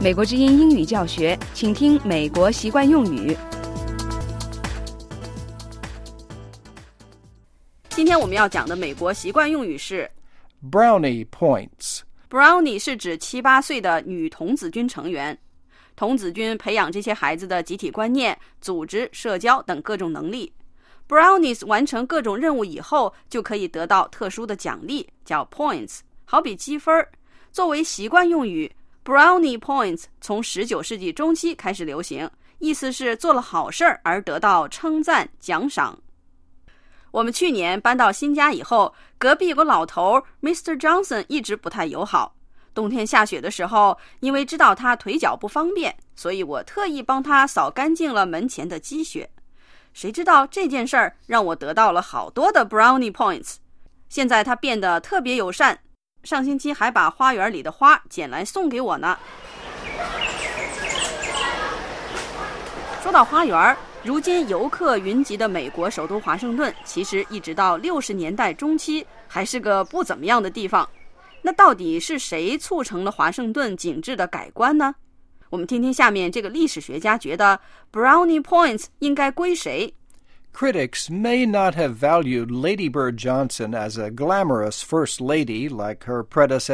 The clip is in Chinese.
美国之音英语教学，请听美国习惯用语。 今天我们要讲的美国习惯用语是 Brownie points。Brownie 是指7、8岁的女童子军成员。童子军培养这些孩子的集体观念、组织、社交等各种能力。Brownies 完成各种任务以后，就可以得到特殊的奖励，叫 points， 好比积分。作为习惯用语， Brownie points 从19世纪中期开始流行，意思是做了好事而得到称赞、奖赏。我们去年搬到新家以后，隔壁有个老头 Mr. Johnson 一直不太友好。冬天下雪的时候，因为知道他腿脚不方便，所以我特意帮他扫干净了门前的积雪。谁知道这件事儿让我得到了好多的 Brownie points。现在他变得特别友善，上星期还把花园里的花捡来送给我呢。说到花园，如今游客云集的美国首都华盛顿，其实一直到60年代中期还是个不怎么样的地方。那到底是谁促成了华盛顿景致的改观呢？我们听听下面这个历史学家觉得 Brownie points 应该归谁。 Critics may not have valued Lady Bird Johnson as a glamorous first lady like her predecessor